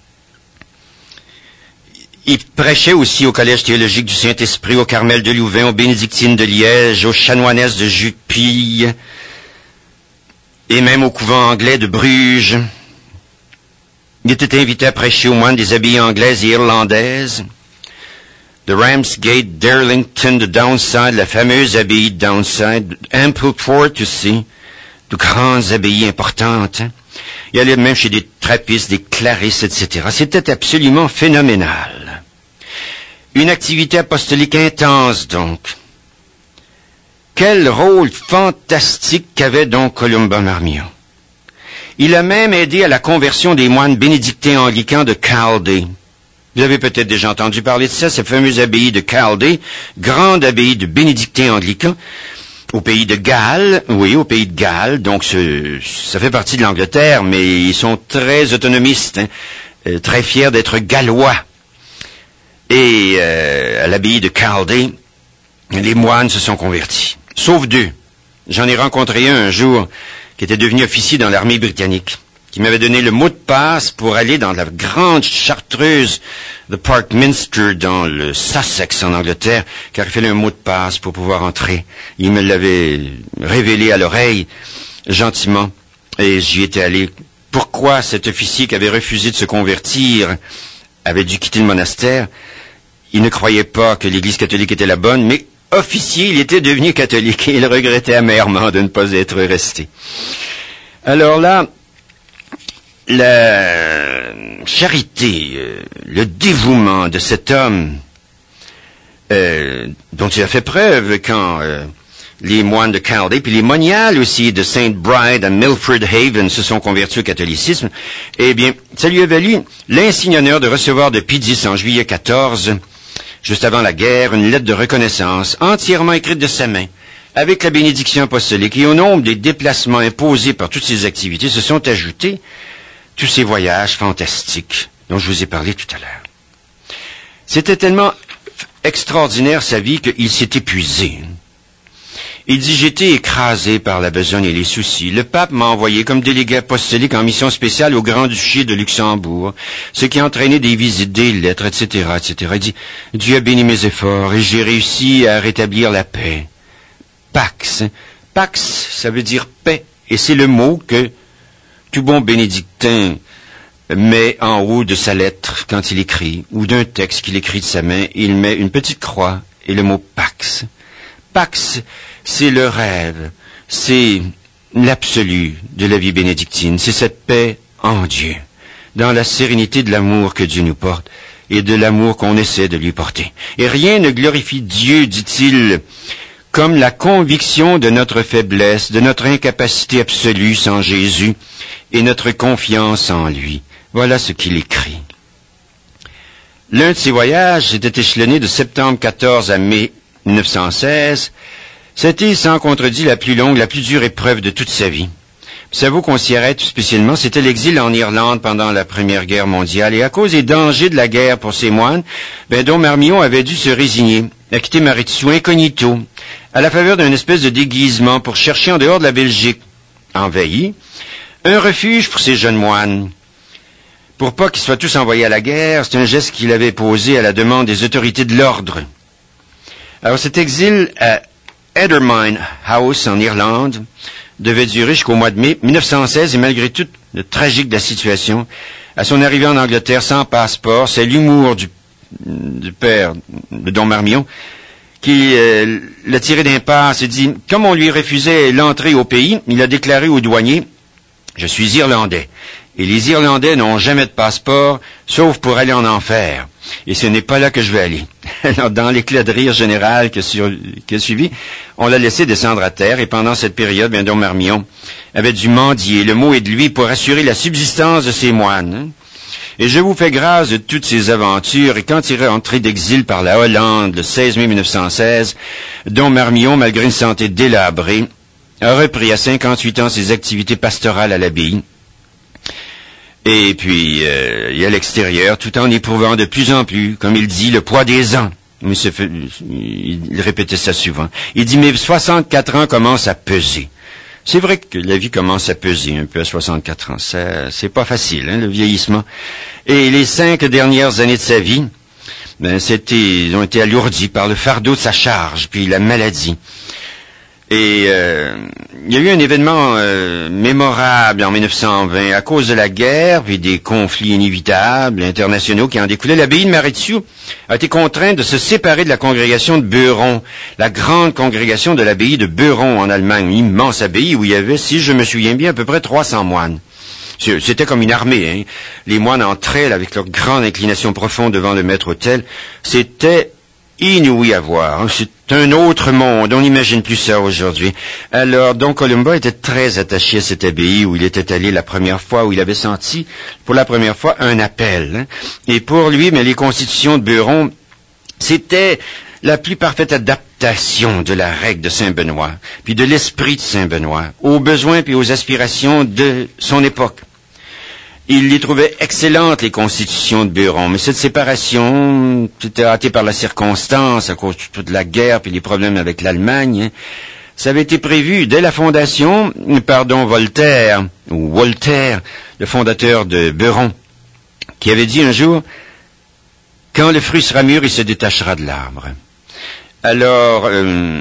Il prêchait aussi au Collège théologique du Saint-Esprit, au Carmel de Louvain, aux bénédictines de Liège, aux chanoinesses de Jupille, et même au couvent anglais de Bruges. Il était invité à prêcher aux moines des abbayes anglaises et irlandaises, de Ramsgate, d'Arlington, de Downside, la fameuse abbaye de Downside, Ampleforth aussi, de grandes abbayes importantes. Il allait même chez des trappistes, des clarisses, etc. C'était absolument phénoménal. Une activité apostolique intense, donc. Quel rôle fantastique qu'avait donc Columba Marmion. Il a même aidé à la conversion des moines bénédictins anglicans de Caldey. Vous avez peut-être déjà entendu parler de ça, cette fameuse abbaye de Caldey, grande abbaye de bénédictins anglicans, au pays de Galles, oui, au pays de Galles, donc ça fait partie de l'Angleterre, mais ils sont très autonomistes, très fiers d'être gallois. Et à l'abbaye de Caldey, les moines se sont convertis, sauf deux. J'en ai rencontré un jour qui était devenu officier dans l'armée britannique, qui m'avait donné le mot de passe pour aller dans la grande chartreuse de Parkminster, dans le Sussex, en Angleterre, car il fallait un mot de passe pour pouvoir entrer. Il me l'avait révélé à l'oreille, gentiment, et j'y étais allé. Pourquoi cet officier qui avait refusé de se convertir avait dû quitter le monastère? Il ne croyait pas que l'Église catholique était la bonne, mais officier, il était devenu catholique, et il regrettait amèrement de ne pas être resté. Alors là, la charité, le dévouement de cet homme dont il a fait preuve quand les moines de Caldey, puis les moniales aussi de Saint Bride à Milford Haven se sont convertis au catholicisme, eh bien, ça lui a valu l'insigne honneur de recevoir de Pie X en juillet 14, juste avant la guerre, une lettre de reconnaissance entièrement écrite de sa main, avec la bénédiction apostolique, et au nombre des déplacements imposés par toutes ces activités se sont ajoutés tous ces voyages fantastiques dont je vous ai parlé tout à l'heure. C'était tellement extraordinaire sa vie qu'il s'est épuisé. Il dit, j'étais écrasé par la besogne et les soucis. Le pape m'a envoyé comme délégué apostolique en mission spéciale au Grand-Duché de Luxembourg, ce qui a entraîné des visites, des lettres, etc., etc. Il dit, Dieu a béni mes efforts et j'ai réussi à rétablir la paix. Pax. Pax, ça veut dire paix. Et c'est le mot que tout bon bénédictin met en haut de sa lettre quand il écrit, ou d'un texte qu'il écrit de sa main, il met une petite croix et le mot Pax. Pax, c'est le rêve, c'est l'absolu de la vie bénédictine, c'est cette paix en Dieu, dans la sérénité de l'amour que Dieu nous porte et de l'amour qu'on essaie de lui porter. Et rien ne glorifie Dieu, dit-il, comme la conviction de notre faiblesse, de notre incapacité absolue sans Jésus et notre confiance en lui. Voilà ce qu'il écrit. L'un de ses voyages était échelonné de septembre 14 à mai 1916. C'était, sans contredit, la plus longue, la plus dure épreuve de toute sa vie. Ça vaut qu'on s'y arrête spécialement. C'était l'exil en Irlande pendant la Première Guerre mondiale. Et à cause des dangers de la guerre pour ces moines, Dom Marmion avait dû se résigner à quitter Maritsu incognito, à la faveur d'un espèce de déguisement pour chercher en dehors de la Belgique envahie un refuge pour ces jeunes moines. Pour pas qu'ils soient tous envoyés à la guerre, c'est un geste qu'il avait posé à la demande des autorités de l'ordre. Alors cet exil à Edermine House en Irlande devait durer jusqu'au mois de mai 1916 et malgré tout le tragique de la situation, à son arrivée en Angleterre sans passeport, c'est l'humour du père de Dom Marmion qui l'a tiré d'impasse et dit, comme on lui refusait l'entrée au pays, il a déclaré aux douaniers, « Je suis Irlandais. Et les Irlandais n'ont jamais de passeport, sauf pour aller en enfer. Et ce n'est pas là que je vais aller. » Alors, dans l'éclat de rire général qui a suivi, on l'a laissé descendre à terre, et pendant cette période, Don Marmion avait dû mendier, le mot est de lui, pour assurer la subsistance de ses moines. Et je vous fais grâce de toutes ces aventures, et quand il est rentré d'exil par la Hollande, le 16 mai 1916, Don Marmion, malgré une santé délabrée, a repris à 58 ans ses activités pastorales à l'abbaye. Et puis, et à l'extérieur, tout en éprouvant de plus en plus, comme il dit, le poids des ans. Il répétait ça souvent. Il dit, mais 64 ans commencent à peser. C'est vrai que la vie commence à peser un peu à 64 ans. C'est pas facile, le vieillissement. Et les 5 dernières années de sa vie, ils ont été alourdis par le fardeau de sa charge, puis la maladie. Et il y a eu un événement mémorable en 1920 à cause de la guerre puis des conflits inévitables internationaux qui en découlaient. L'abbaye de Maredsous a été contrainte de se séparer de la congrégation de Beuron, la grande congrégation de l'abbaye de Beuron en Allemagne, une immense abbaye où il y avait, si je me souviens bien, à peu près 300 moines. C'était comme une armée, hein. Les moines entraient avec leur grande inclination profonde devant le maître-autel. C'était inouï à voir. C'est un autre monde. On n'imagine plus ça aujourd'hui. Alors, Don Columba était très attaché à cette abbaye où il était allé la première fois, où il avait senti, pour la première fois, un appel. Hein. Et pour lui, mais les constitutions de Beuron, c'était la plus parfaite adaptation de la règle de Saint-Benoît, puis de l'esprit de Saint-Benoît, aux besoins puis aux aspirations de son époque. Il les trouvait excellentes, les constitutions de Beuron, mais cette séparation, c'était hâté par la circonstance, à cause de toute la guerre puis les problèmes avec l'Allemagne, hein. Ça avait été prévu dès la fondation par Don Voltaire, ou Voltaire, le fondateur de Beuron, qui avait dit un jour, « Quand le fruit sera mûr, il se détachera de l'arbre. » Alors,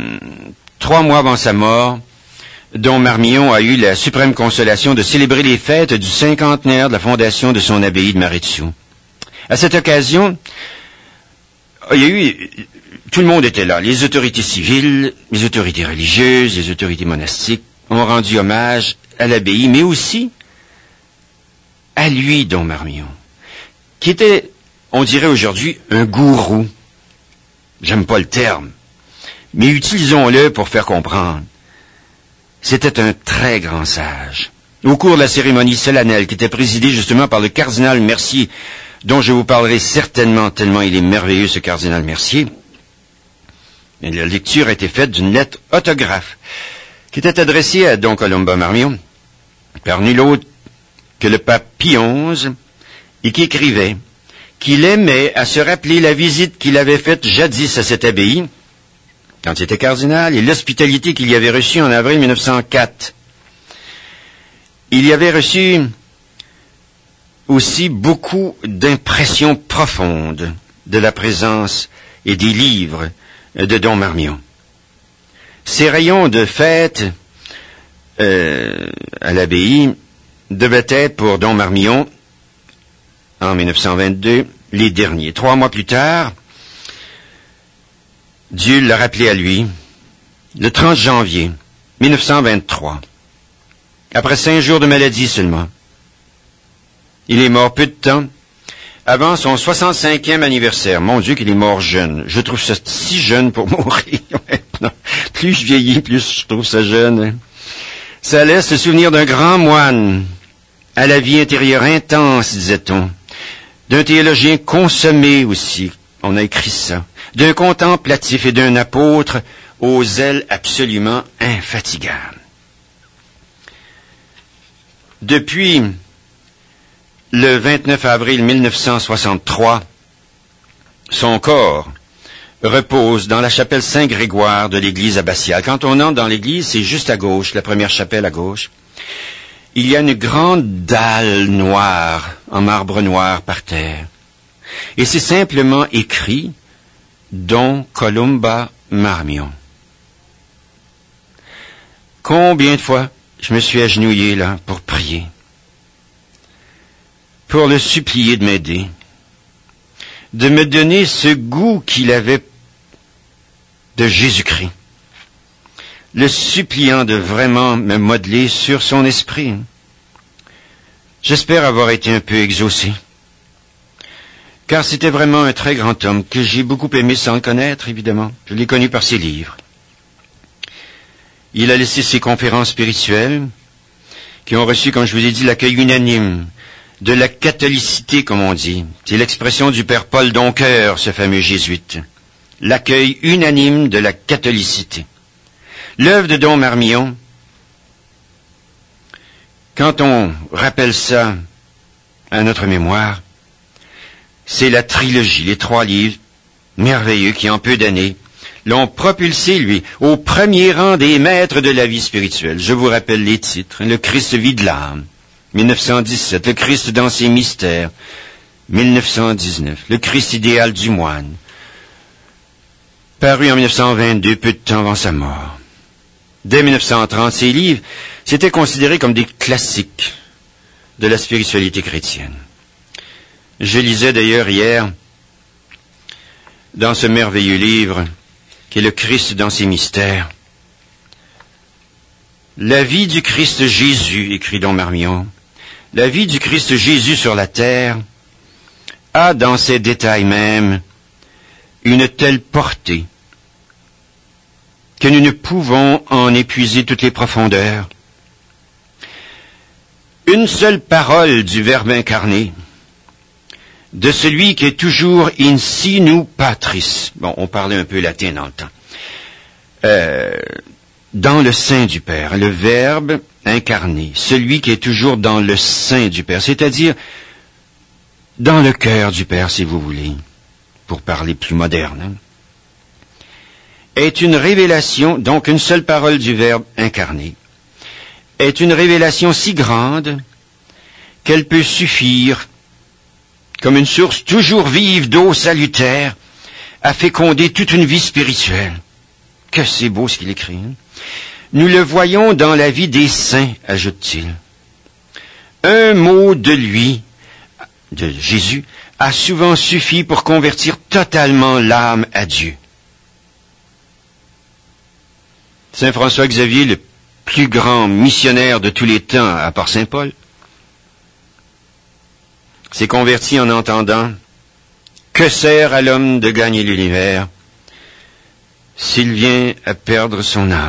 3 mois avant sa mort, Don Marmion a eu la suprême consolation de célébrer les fêtes du 50aire de la fondation de son abbaye de Maredsous. À cette occasion, il y a eu, tout le monde était là, les autorités civiles, les autorités religieuses, les autorités monastiques ont rendu hommage à l'abbaye, mais aussi à lui, Don Marmion, qui était, on dirait aujourd'hui, un gourou. J'aime pas le terme, mais utilisons-le pour faire comprendre. C'était un très grand sage. Au cours de la cérémonie solennelle qui était présidée justement par le cardinal Mercier, dont je vous parlerai certainement tellement il est merveilleux ce cardinal Mercier, et la lecture a été faite d'une lettre autographe qui était adressée à Don Columba Marmion par nul autre que le pape Pie XI et qui écrivait qu'il aimait à se rappeler la visite qu'il avait faite jadis à cette abbaye quand il était cardinal, et l'hospitalité qu'il y avait reçue en avril 1904. Il y avait reçu aussi beaucoup d'impressions profondes de la présence et des livres de Don Marmion. Ces rayons de fête à l'abbaye devaient être pour Don Marmion, en 1922, les derniers. 3 mois plus tard, Dieu l'a rappelé à lui, le 30 janvier 1923, après 5 jours de maladie seulement. Il est mort peu de temps avant son 65e anniversaire. Mon Dieu qu'il est mort jeune. Je trouve ça si jeune pour mourir maintenant. Plus je vieillis, plus je trouve ça jeune. Hein. Ça laisse le souvenir d'un grand moine, à la vie intérieure intense, disait-on, d'un théologien consommé aussi, on a écrit ça, d'un contemplatif et d'un apôtre aux ailes absolument infatigables. Depuis le 29 avril 1963, son corps repose dans la chapelle Saint-Grégoire de l'église abbatiale. Quand on entre dans l'église, c'est juste à gauche, la première chapelle à gauche. Il y a une grande dalle noire, en marbre noir par terre. Et c'est simplement écrit Don Columba Marmion. Combien de fois je me suis agenouillé là pour prier, pour le supplier de m'aider, de me donner ce goût qu'il avait de Jésus-Christ, le suppliant de vraiment me modeler sur son esprit. J'espère avoir été un peu exaucé, car c'était vraiment un très grand homme que j'ai beaucoup aimé sans le connaître, évidemment. Je l'ai connu par ses livres. Il a laissé ses conférences spirituelles, qui ont reçu, comme je vous ai dit, l'accueil unanime de la catholicité, comme on dit. C'est l'expression du père Paul Doncoeur, ce fameux jésuite. L'accueil unanime de la catholicité. L'œuvre de Don Marmion, quand on rappelle ça à notre mémoire, c'est la trilogie, les 3 livres merveilleux qui, en peu d'années, l'ont propulsé, lui, au premier rang des maîtres de la vie spirituelle. Je vous rappelle les titres. Le Christ vit de l'âme, 1917. Le Christ dans ses mystères, 1919. Le Christ idéal du moine, paru en 1922, peu de temps avant sa mort. Dès 1930, ces livres s'étaient considérés comme des classiques de la spiritualité chrétienne. Je lisais d'ailleurs hier, dans ce merveilleux livre, qui est le Christ dans ses mystères, la vie du Christ Jésus, écrit Don Marmion, la vie du Christ Jésus sur la terre a dans ses détails même une telle portée que nous ne pouvons en épuiser toutes les profondeurs. Une seule parole du Verbe incarné, de celui qui est toujours in sinu patris. Bon, on parlait un peu latin dans le temps. Dans le sein du Père, le Verbe incarné, celui qui est toujours dans le sein du Père, c'est-à-dire dans le cœur du Père, si vous voulez, pour parler plus moderne, hein, est une révélation, donc une seule parole du Verbe incarné, est une révélation si grande qu'elle peut suffire, comme une source toujours vive d'eau salutaire, à féconder toute une vie spirituelle. Que c'est beau ce qu'il écrit. Hein? Nous le voyons dans la vie des saints, ajoute-t-il. Un mot de lui, de Jésus, a souvent suffi pour convertir totalement l'âme à Dieu. Saint François Xavier, le plus grand missionnaire de tous les temps, à part Saint Paul, s'est converti en entendant « Que sert à l'homme de gagner l'univers s'il vient à perdre son âme ?»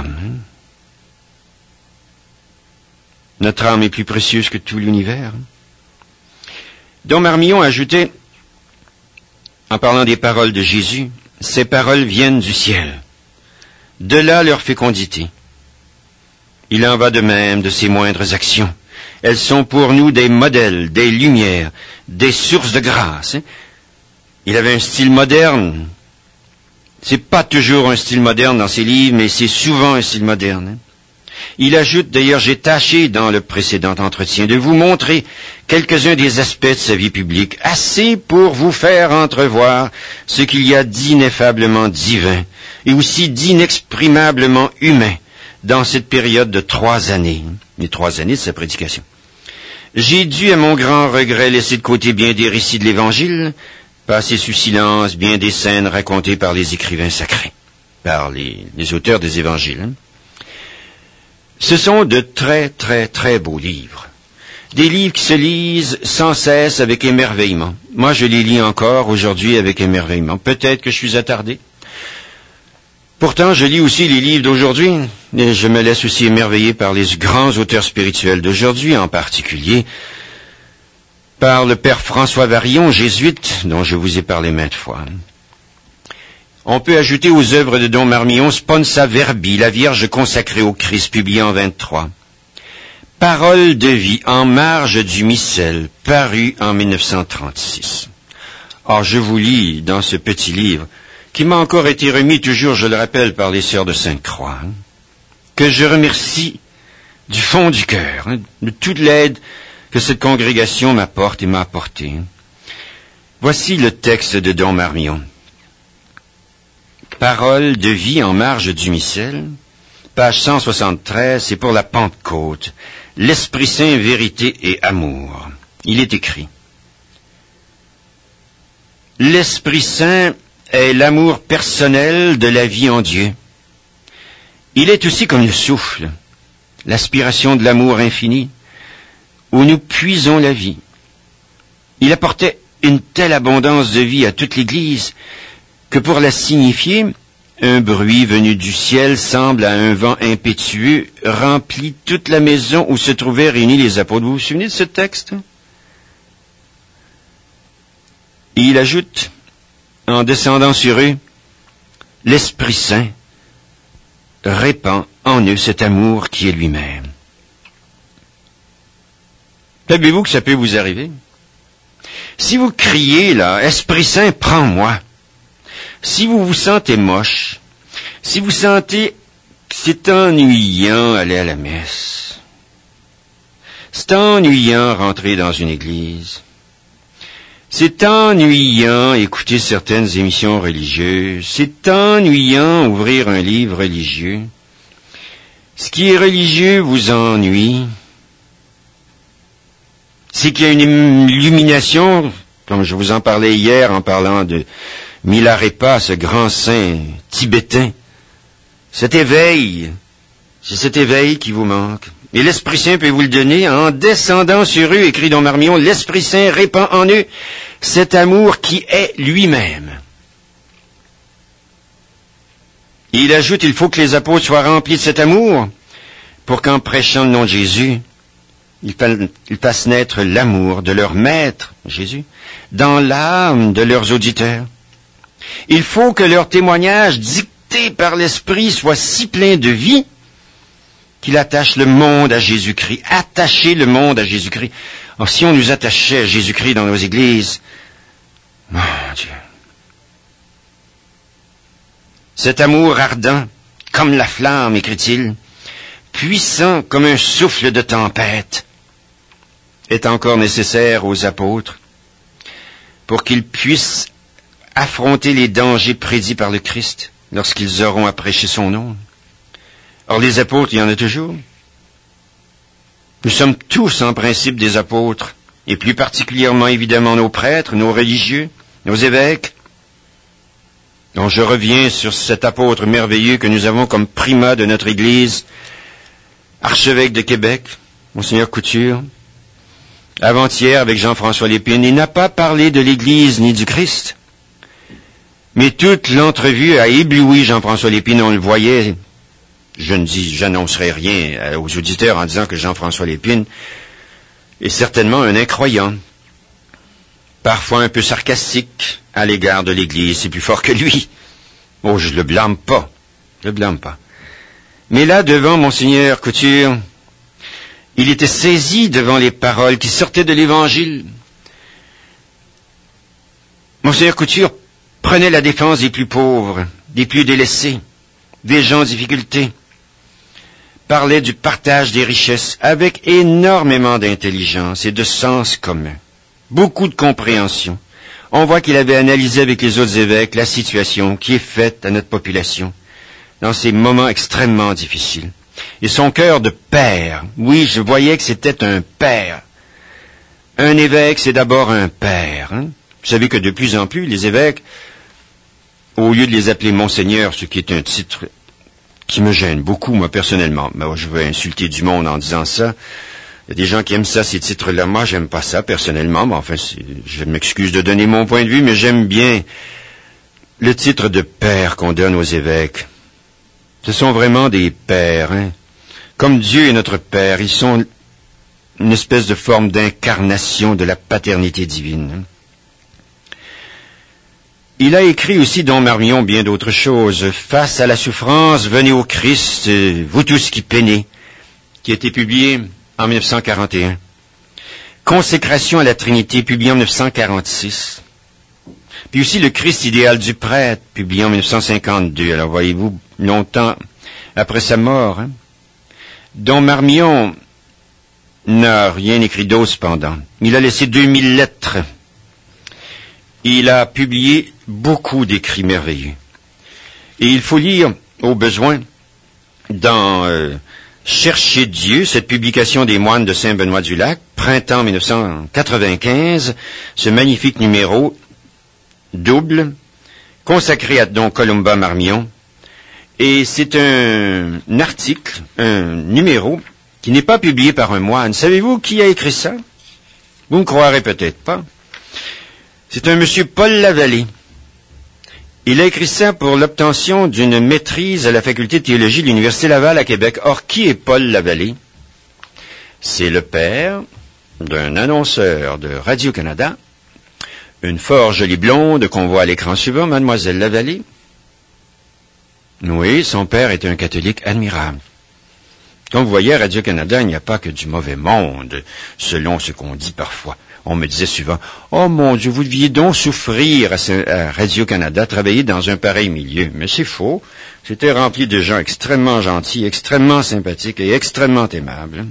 Notre âme est plus précieuse que tout l'univers. Don Marmion ajoutait, en parlant des paroles de Jésus, « Ces paroles viennent du ciel. De là leur fécondité. Il en va de même de ses moindres actions. Elles sont pour nous des modèles, des lumières, des sources de grâce. » Il avait un style moderne. C'est pas toujours un style moderne dans ses livres, mais c'est souvent un style moderne. Il ajoute, d'ailleurs, j'ai tâché dans le précédent entretien de vous montrer quelques-uns des aspects de sa vie publique, assez pour vous faire entrevoir ce qu'il y a d'ineffablement divin et aussi d'inexprimablement humain dans cette période de 3 années, les 3 années de sa prédication. J'ai dû, à mon grand regret, laisser de côté bien des récits de l'Évangile, passer sous silence bien des scènes racontées par les écrivains sacrés, par les auteurs des Évangiles. Ce sont de très, très, très beaux livres. Des livres qui se lisent sans cesse avec émerveillement. Moi, je les lis encore aujourd'hui avec émerveillement. Peut-être que je suis attardé. Pourtant, je lis aussi les livres d'aujourd'hui, et je me laisse aussi émerveiller par les grands auteurs spirituels d'aujourd'hui, en particulier par le père François Varillon, jésuite, dont je vous ai parlé maintes fois. On peut ajouter aux œuvres de Don Marmion Sponsa Verbi, la Vierge consacrée au Christ, publié en 23. Parole de vie en marge du missel, paru en 1936. Or, je vous lis dans ce petit livre, qui m'a encore été remis toujours, je le rappelle, par les sœurs de Sainte-Croix, que je remercie du fond du cœur, de toute l'aide que cette congrégation m'apporte et m'a apporté. Voici le texte de Don Marmion. Parole de vie en marge du missel, page 173, c'est pour la Pentecôte. L'Esprit Saint, vérité et amour. Il est écrit. L'Esprit Saint est l'amour personnel de la vie en Dieu. Il est aussi comme le souffle, l'aspiration de l'amour infini, où nous puisons la vie. Il apportait une telle abondance de vie à toute l'Église que pour la signifier, un bruit venu du ciel semble à un vent impétueux remplit toute la maison où se trouvaient réunis les apôtres. Vous vous souvenez de ce texte? Et il ajoute, en descendant sur eux, l'Esprit Saint répand en eux cet amour qui est lui-même. Savez-vous que ça peut vous arriver? Si vous criez là, Esprit Saint, prends-moi. Si vous vous sentez moche, si vous sentez que c'est ennuyant aller à la messe, c'est ennuyant rentrer dans une église, c'est ennuyant écouter certaines émissions religieuses, c'est ennuyant ouvrir un livre religieux, ce qui est religieux vous ennuie, c'est qu'il y a une illumination, comme je vous en parlais hier en parlant de Milarepa, ce grand saint tibétain. Cet éveil, c'est cet éveil qui vous manque. Et l'Esprit Saint peut vous le donner en descendant sur eux, écrit dans Marmion, l'Esprit Saint répand en eux cet amour qui est lui-même. Et il ajoute, il faut que les apôtres soient remplis de cet amour pour qu'en prêchant le nom de Jésus, ils fassent naître l'amour de leur Maître, Jésus, dans l'âme de leurs auditeurs. Il faut que leur témoignage dicté par l'Esprit soit si plein de vie qu'il attache le monde à Jésus-Christ. Attacher le monde à Jésus-Christ. Alors, si on nous attachait à Jésus-Christ dans nos églises, mon Dieu. Cet amour ardent, comme la flamme, écrit-il, puissant comme un souffle de tempête, est encore nécessaire aux apôtres pour qu'ils puissent affronter les dangers prédits par le Christ lorsqu'ils auront à prêcher son nom. Or, les apôtres, il y en a toujours. Nous sommes tous en principe des apôtres, et plus particulièrement évidemment nos prêtres, nos religieux, nos évêques. Donc je reviens sur cet apôtre merveilleux que nous avons comme primat de notre Église, archevêque de Québec, Monseigneur Couture. Avant-hier, avec Jean-François Lépine, il n'a pas parlé de l'Église ni du Christ. Mais toute l'entrevue a ébloui Jean-François Lépine, on le voyait. J'annoncerai rien aux auditeurs en disant que Jean-François Lépine est certainement un incroyant. Parfois un peu sarcastique à l'égard de l'Église, c'est plus fort que lui. Oh, je le blâme pas. Mais là, devant Monseigneur Couture, il était saisi devant les paroles qui sortaient de l'Évangile. Monseigneur Couture prenait la défense des plus pauvres, des plus délaissés, des gens en difficulté, parlait du partage des richesses avec énormément d'intelligence et de sens commun, beaucoup de compréhension. On voit qu'il avait analysé avec les autres évêques la situation qui est faite à notre population dans ces moments extrêmement difficiles. Et son cœur de père, oui, je voyais que c'était un père. Un évêque, c'est d'abord un père. Hein? Vous savez que de plus en plus, les évêques, au lieu de les appeler Monseigneur, ce qui est un titre qui me gêne beaucoup, moi, personnellement. Mais je vais insulter du monde en disant ça. Il y a des gens qui aiment ça, ces titres-là. Moi, j'aime pas ça, personnellement. Mais enfin, je m'excuse de donner mon point de vue, mais j'aime bien le titre de père qu'on donne aux évêques. Ce sont vraiment des pères, hein. Comme Dieu est notre Père, ils sont une espèce de forme d'incarnation de la paternité divine. Hein. Il a écrit aussi dans Marmion bien d'autres choses. Face à la souffrance, venez au Christ, vous tous qui peinez, qui a été publié en 1941. Consécration à la Trinité, publié en 1946. Puis aussi le Christ idéal du prêtre, publié en 1952. Alors voyez-vous, longtemps après sa mort. Hein. Dont Marmion n'a rien écrit d'autre cependant. Il a laissé 2000 lettres. Il a publié beaucoup d'écrits merveilleux. Et il faut lire, au besoin, dans Chercher Dieu, cette publication des moines de Saint-Benoît-du-Lac, printemps 1995, ce magnifique numéro double, consacré à Don Columba Marmion. Et c'est un article, un numéro, qui n'est pas publié par un moine. Savez-vous qui a écrit ça? Vous ne me croirez peut-être pas. C'est un monsieur Paul Lavallée. Il a écrit ça pour l'obtention d'une maîtrise à la faculté de théologie de l'Université Laval à Québec. Or, qui est Paul Lavallée? C'est le père d'un annonceur de Radio-Canada, une fort jolie blonde qu'on voit à l'écran suivant, Mademoiselle Lavallée. Oui, son père est un catholique admirable. Comme vous voyez, à Radio-Canada, il n'y a pas que du mauvais monde, selon ce qu'on dit parfois. On me disait souvent, « Oh mon Dieu, vous deviez donc souffrir à Radio-Canada, travailler dans un pareil milieu. » Mais c'est faux. C'était rempli de gens extrêmement gentils, extrêmement sympathiques et extrêmement aimables.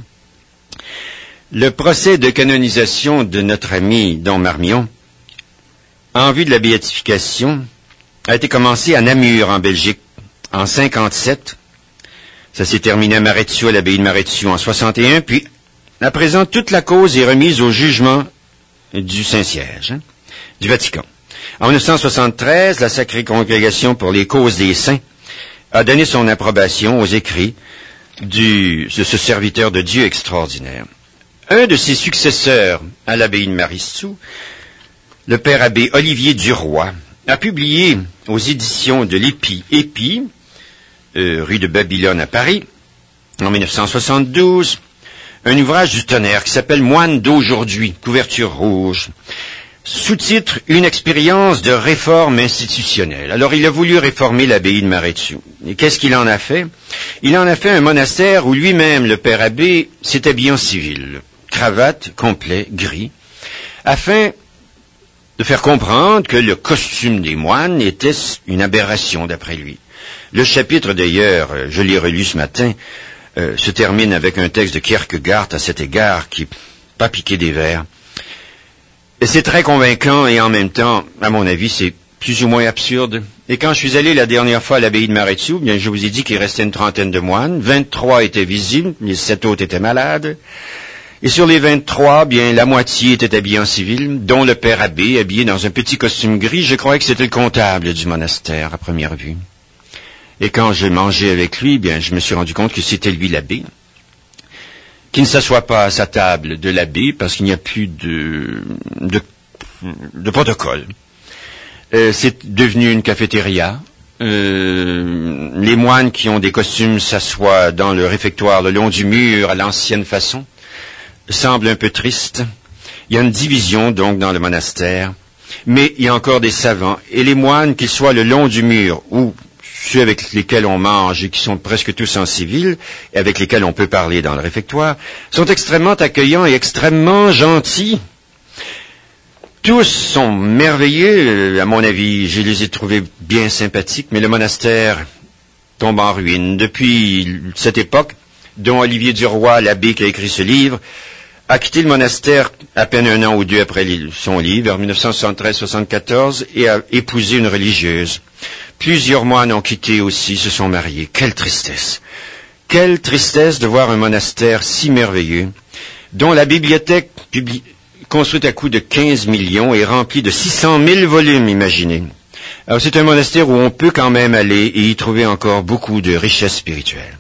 Le procès de canonisation de notre ami Don Marmion, en vue de la béatification, a été commencé à Namur, en Belgique, en 57. Ça s'est terminé à Maredsous, à l'abbaye de Maredsous, en 61. Puis, à présent, toute la cause est remise au jugement du Saint-Siège, du Vatican. En 1973, la Sacrée Congrégation pour les causes des saints a donné son approbation aux écrits de ce serviteur de Dieu extraordinaire. Un de ses successeurs à l'abbaye de Maredsous, le père abbé Olivier Duroy, a publié aux éditions de l'Épi, rue de Babylone à Paris, en 1972, un ouvrage du tonnerre qui s'appelle « Moine d'aujourd'hui », couverture rouge, sous-titre « Une expérience de réforme institutionnelle ». Alors, il a voulu réformer l'abbaye de Maredsous. Et qu'est-ce qu'il en a fait? Il en a fait un monastère où lui-même, le père abbé, s'est habillé en civil, cravate, complet, gris, afin de faire comprendre que le costume des moines était une aberration d'après lui. Le chapitre, d'ailleurs, je l'ai relu ce matin, se termine avec un texte de Kierkegaard à cet égard qui n'est pas piqué des vers. Et c'est très convaincant et en même temps, à mon avis, c'est plus ou moins absurde. Et quand je suis allé la dernière fois à l'abbaye de Maredsous, bien, je vous ai dit qu'il restait une trentaine de moines, 23 étaient visibles, les 7 autres étaient malades. Et sur les 23, bien, la moitié était habillée en civil, dont le père abbé, habillé dans un petit costume gris. Je croyais que c'était le comptable du monastère, à première vue. Et quand j'ai mangé avec lui, bien, je me suis rendu compte que c'était lui l'abbé, qui ne s'assoit pas à sa table de l'abbé parce qu'il n'y a plus de protocole. C'est devenu une cafétéria. Les moines qui ont des costumes s'assoient dans le réfectoire le long du mur à l'ancienne façon. Semble un peu triste. Il y a une division donc dans le monastère, mais il y a encore des savants. Et les moines, qu'ils soient le long du mur ou ceux avec lesquels on mange et qui sont presque tous en civil, et avec lesquels on peut parler dans le réfectoire, sont extrêmement accueillants et extrêmement gentils. Tous sont merveilleux, à mon avis. Je les ai trouvés bien sympathiques, mais le monastère tombe en ruine. Depuis cette époque, dont Olivier Duroy, l'abbé qui a écrit ce livre, a quitté le monastère à peine un an ou deux après son livre, vers 1973-74, et a épousé une religieuse. Plusieurs moines ont quitté aussi, se sont mariés. Quelle tristesse! Quelle tristesse de voir un monastère si merveilleux, dont la bibliothèque construite à coût de 15 millions est remplie de 600 000 volumes, imaginez. Alors c'est un monastère où on peut quand même aller et y trouver encore beaucoup de richesses spirituelles.